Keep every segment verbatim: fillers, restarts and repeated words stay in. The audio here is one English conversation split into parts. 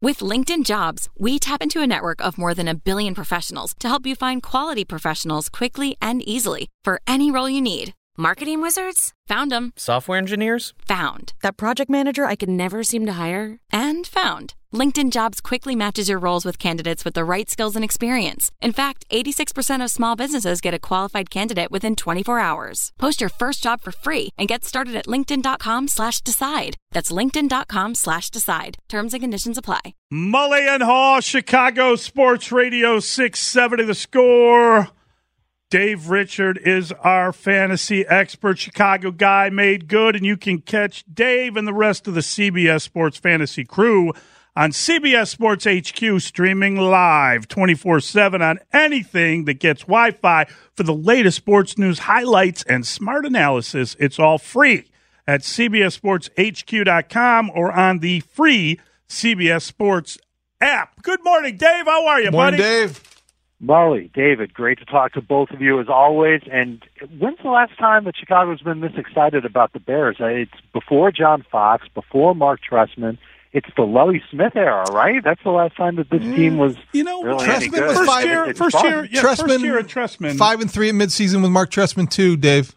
With LinkedIn Jobs, we tap into a network of more than a billion professionals to help you find quality professionals quickly and easily for any role you need. Marketing wizards? Found them. Software engineers? Found. That project manager I could never seem to hire? And found. LinkedIn Jobs quickly matches your roles with candidates with the right skills and experience. In fact, eighty-six percent of small businesses get a qualified candidate within twenty-four hours. Post your first job for free and get started at linkedin.com slash decide. That's linkedin.com slash decide. Terms and conditions apply. Mully and Haw, Chicago Sports Radio six seventy The Score. Dave Richard is our fantasy expert, Chicago guy made good, and you can catch Dave and the rest of the C B S Sports Fantasy crew on C B S Sports H Q, streaming live twenty-four seven on anything that gets Wi-Fi. For the latest sports news, highlights, and smart analysis, it's all free at C B S Sports H Q dot com or on the free C B S Sports app. Good morning, Dave. How are you, Morning, buddy? Dave. Molly, David, great to talk to both of you as always. And when's the last time that Chicago's been this excited about the Bears? It's before John Fox, before Mark Trestman. It's the Lovie Smith era, right? That's the last time that this team was You know, really any Trestman good. was First five- year, It's first fun. year, yeah, Trestman, first year at Trestman. Five and three at midseason with Mark Trestman too, Dave.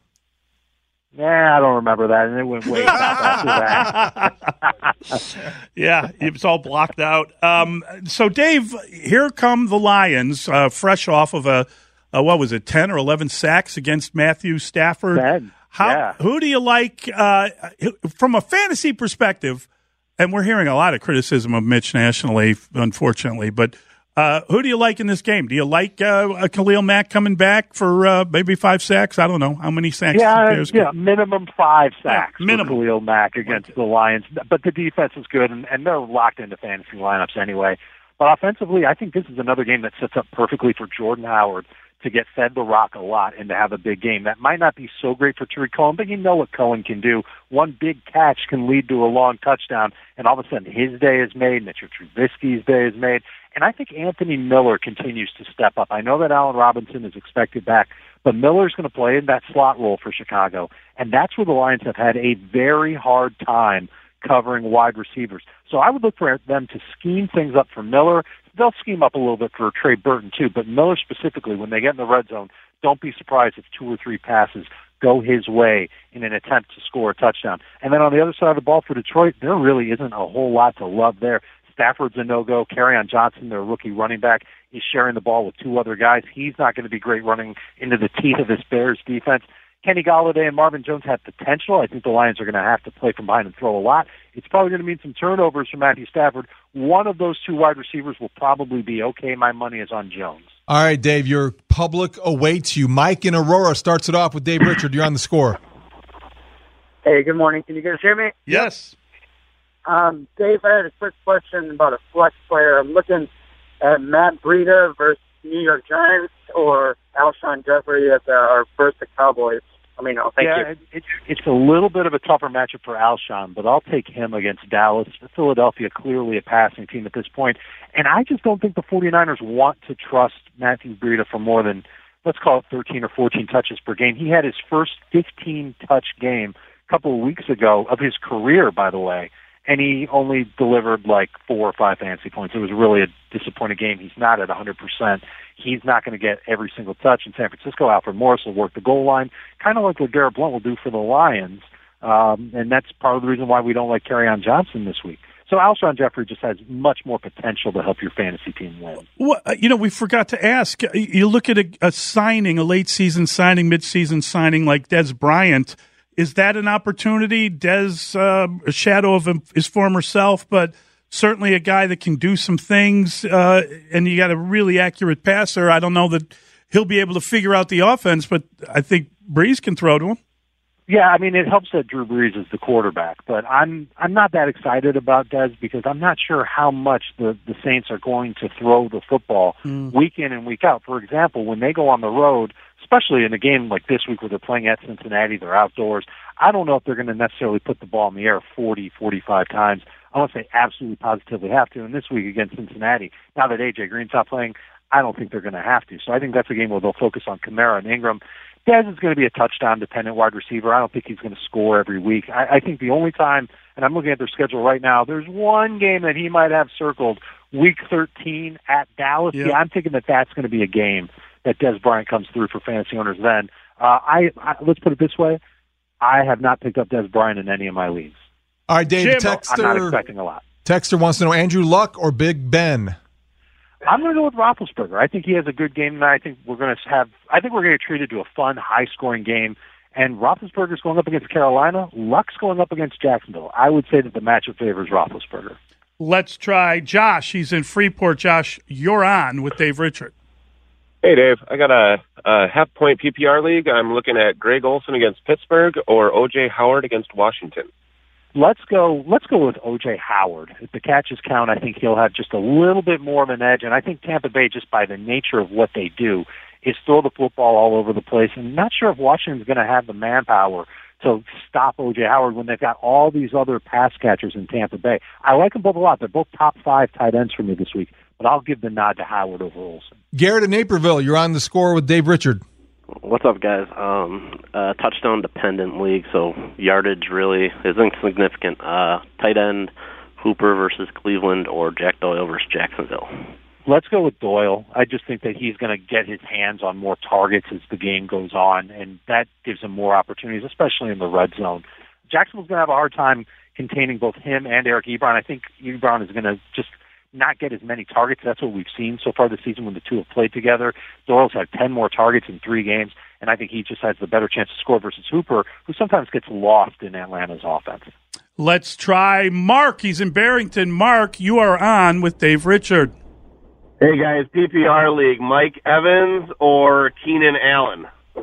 Nah, I don't remember that, and it went way back after that. Yeah, it was all blocked out. Um, so, Dave, here come the Lions, uh, fresh off of a, a, what was it, ten or eleven sacks against Matthew Stafford. Ten, How, yeah. Who do you like uh, from a fantasy perspective? And we're hearing a lot of criticism of Mitch nationally, unfortunately, but uh, who do you like in this game? Do you like uh, a Khalil Mack coming back for uh, maybe five sacks? I don't know. How many sacks? Yeah, the Bears yeah, get? minimum five sacks Yeah, minimum. for Khalil Mack against the Lions. But the defense is good, and, and they're locked into fantasy lineups anyway. But offensively, I think this is another game that sets up perfectly for Jordan Howard to get fed the rock a lot and to have a big game. That might not be so great for Tariq Cohen, but you know what Cohen can do. One big catch can lead to a long touchdown, and all of a sudden his day is made, Mitchell Trubisky's day is made. And I think Anthony Miller continues to step up. I know that Allen Robinson is expected back, but Miller's going to play in that slot role for Chicago, and that's where the Lions have had a very hard time covering wide receivers. So I would look for them to scheme things up for Miller. They'll scheme up a little bit for Trey Burton too, but Miller specifically, when they get in the red zone, don't be surprised if two or three passes go his way in an attempt to score a touchdown. And then on the other side of the ball for Detroit, there really isn't a whole lot to love there. Stafford's a no-go. Kerryon Johnson, their rookie running back, is sharing the ball with two other guys. He's not going to be great running into the teeth of this Bears defense. Kenny Golladay and Marvin Jones have potential. I think the Lions are going to have to play from behind and throw a lot. It's probably going to mean some turnovers for Matthew Stafford. One of those two wide receivers will probably be okay. My money is on Jones. All right, Dave, your public awaits you. Mike in Aurora starts it off with Dave Richard. You're on the score. Hey, good morning. Can you guys hear me? Yes. Um, Dave, I had a quick question about a flex player. I'm looking at Matt Breida versus New York Giants or Alshon Jeffrey at the, or versus the Cowboys. I mean, no, thank yeah, you. it, it's it's a little bit of a tougher matchup for Alshon, but I'll take him against Dallas. Philadelphia clearly a passing team at this point, and I just don't think the 49ers want to trust Matthew Breida for more than, let's call it thirteen or fourteen touches per game. He had his first fifteen-touch game a couple of weeks ago of his career, by the way, and he only delivered like four or five fantasy points. It was really a disappointing game. He's not at one hundred percent. He's not going to get every single touch in San Francisco. Alfred Morris will work the goal line, kind of like what Garrett Blount will do for the Lions, um, and that's part of the reason why we don't like Kerryon Johnson this week. So Alshon Jeffrey just has much more potential to help your fantasy team win. Well, you know, we forgot to ask. You look at a, a signing, a late season signing, mid season signing like Des Bryant. Is that an opportunity? Des, uh, a shadow of his former self, but certainly a guy that can do some things. Uh, and you got a really accurate passer. I don't know that he'll be able to figure out the offense, but I think Breeze can throw to him. Yeah, I mean, it helps that Drew Brees is the quarterback, but I'm I'm not that excited about Dez because I'm not sure how much the, the Saints are going to throw the football mm. week in and week out. For example, when they go on the road, especially in a game like this week where they're playing at Cincinnati, they're outdoors, I don't know if they're going to necessarily put the ball in the air forty, forty-five times. I want to say absolutely positively have to. And this week against Cincinnati, now that A J Green's not playing, I don't think they're going to have to. So I think that's a game where they'll focus on Kamara and Ingram. Dez is going to be a touchdown-dependent wide receiver. I don't think he's going to score every week. I, I think the only time, and I'm looking at their schedule right now, there's one game that he might have circled, Week thirteen at Dallas. Yep. Yeah, I'm thinking that that's going to be a game that Dez Bryant comes through for fantasy owners then. Uh, I, I Let's put it this way. I have not picked up Dez Bryant in any of my leagues. All right, Dave, Jim, Texter, I'm not expecting a lot. Texter wants to know Andrew Luck or Big Ben? I'm going to go with Roethlisberger. I think he has a good game tonight. I think we're going to have. I think we're going to treat it to a fun, high-scoring game. And Roethlisberger's going up against Carolina. Luck's going up against Jacksonville. I would say that the matchup favors Roethlisberger. Let's try Josh. He's in Freeport. Josh, you're on with Dave Richard. Hey, Dave. I got a, a half-point P P R league. I'm looking at Greg Olsen against Pittsburgh or O J Howard against Washington. Let's go. Let's go with O J Howard. If the catches count, I think he'll have just a little bit more of an edge. And I think Tampa Bay, just by the nature of what they do, is throw the football all over the place. And I'm not sure if Washington's going to have the manpower to stop O J Howard when they've got all these other pass catchers in Tampa Bay. I like them both a lot. They're both top five tight ends for me this week, but I'll give the nod to Howard over Olsen. Garrett in Naperville, you're on the score with Dave Richard. What's up, guys? Um, uh, touchdown-dependent league, so yardage really is insignificant. Uh, tight end, Hooper versus Cleveland or Jack Doyle versus Jacksonville. Let's go with Doyle. I just think that he's going to get his hands on more targets as the game goes on, and that gives him more opportunities, especially in the red zone. Jacksonville's going to have a hard time containing both him and Eric Ebron. I think Ebron is going to just not get as many targets. That's what we've seen so far this season when the two have played together. Doyle's had ten more targets in three games, and I think he just has the better chance to score versus Hooper, who sometimes gets lost in Atlanta's offense. Let's try Mark. He's in Barrington. Mark, you are on with Dave Richard. Hey, guys. P P R league. Mike Evans or Keenan Allen?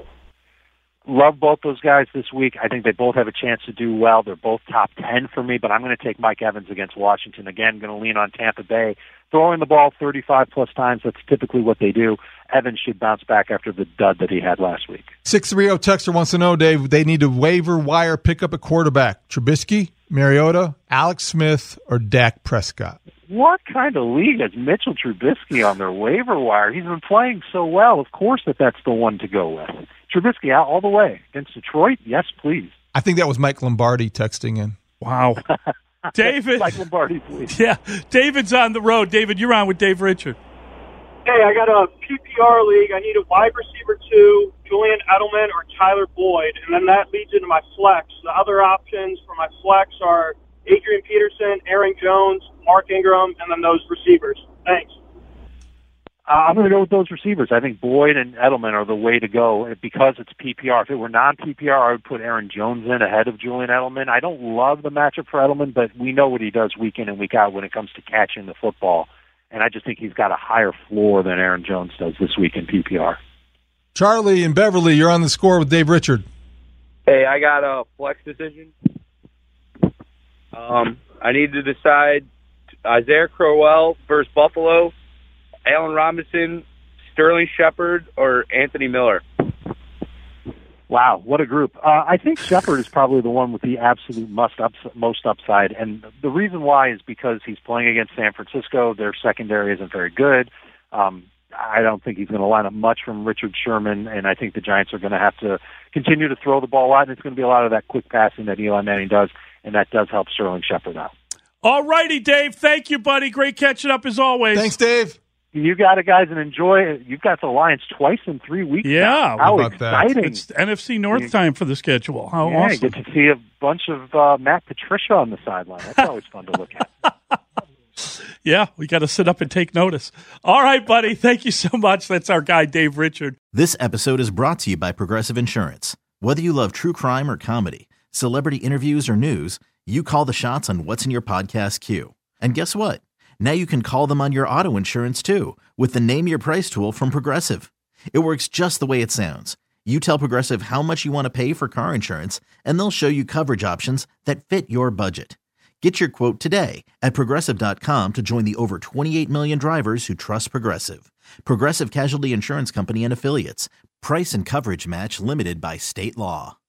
Love both those guys this week. I think they both have a chance to do well. They're both top ten for me, but I'm going to take Mike Evans against Washington. Again, going to lean on Tampa Bay. Throwing the ball thirty-five plus times, that's typically what they do. Evans should bounce back after the dud that he had last week. six three zero Texter wants to know, Dave, they need to waiver wire pick up a quarterback. Trubisky, Mariota, Alex Smith, or Dak Prescott? What kind of league has Mitchell Trubisky on their waiver wire? He's been playing so well. Of course that that's the one to go with. Trubisky out all the way. Against Detroit? Yes, please. I think that was Mike Lombardi texting in. Wow. David. Mike Lombardi, please. Yeah, David's on the road. David, you're on with Dave Richard. Hey, I got a P P R league. I need a wide receiver two, Julian Edelman or Tyler Boyd, and then that leads into my flex. The other options for my flex are Adrian Peterson, Aaron Jones, Mark Ingram, and then those receivers. Thanks. Uh, I'm going to go with those receivers. I think Boyd and Edelman are the way to go because it's P P R. If it were non-P P R, I would put Aaron Jones in ahead of Julian Edelman. I don't love the matchup for Edelman, but we know what he does week in and week out when it comes to catching the football. And I just think he's got a higher floor than Aaron Jones does this week in P P R. Charlie in Beverly, you're on the score with Dave Richard. Hey, I got a flex decision. Um, I need to decide Isaiah Crowell versus Buffalo, Allen Robinson, Sterling Shepard, or Anthony Miller. Wow, what a group. Uh, I think Shepard is probably the one with the absolute must ups, most upside. And the reason why is because he's playing against San Francisco. Their secondary isn't very good. Um, I don't think he's going to line up much from Richard Sherman, and I think the Giants are going to have to continue to throw the ball a lot, and it's going to be a lot of that quick passing that Eli Manning does, and that does help Sterling Shepard out. All righty, Dave. Thank you, buddy. Great catching up as always. Thanks, Dave. You got it, guys, and enjoy it. You've got the Lions twice in three weeks. Yeah. Now. How about that? exciting. It's N F C North time for the schedule. How yeah, awesome. You get to see a bunch of uh, Matt Patricia on the sideline. That's always fun to look at. Yeah, we got to sit up and take notice. All right, buddy. Thank you so much. That's our guy, Dave Richard. This episode is brought to you by Progressive Insurance. Whether you love true crime or comedy, celebrity interviews or news, you call the shots on what's in your podcast queue. And guess what? Now you can call them on your auto insurance too with the Name Your Price tool from Progressive. It works just the way it sounds. You tell Progressive how much you want to pay for car insurance, and they'll show you coverage options that fit your budget. Get your quote today at Progressive dot com to join the over twenty-eight million drivers who trust Progressive. Progressive Casualty Insurance Company and Affiliates. Price and coverage match limited by state law.